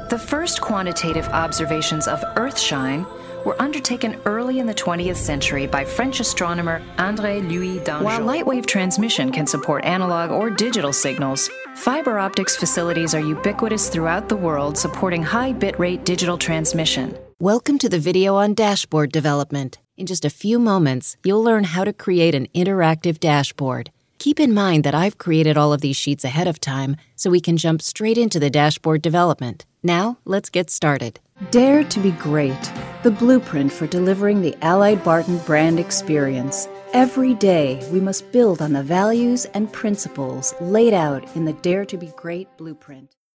The first quantitative observations of Earthshine were undertaken early in the 20th century by French astronomer André-Louis Dangeau. While lightwave transmission can support analog or digital signals, fiber optics facilities are ubiquitous throughout the world, supporting high bitrate digital transmission. Welcome to the video on dashboard development. In just a few moments, you'll learn how to create an interactive dashboard. Keep in mind that I've created all of these sheets ahead of time, so we can jump straight into the dashboard development. Now, let's get started. Dare to be great, the blueprint for delivering the Allied Barton brand experience. Every day, we must build on the values and principles laid out in the Dare to be Great blueprint.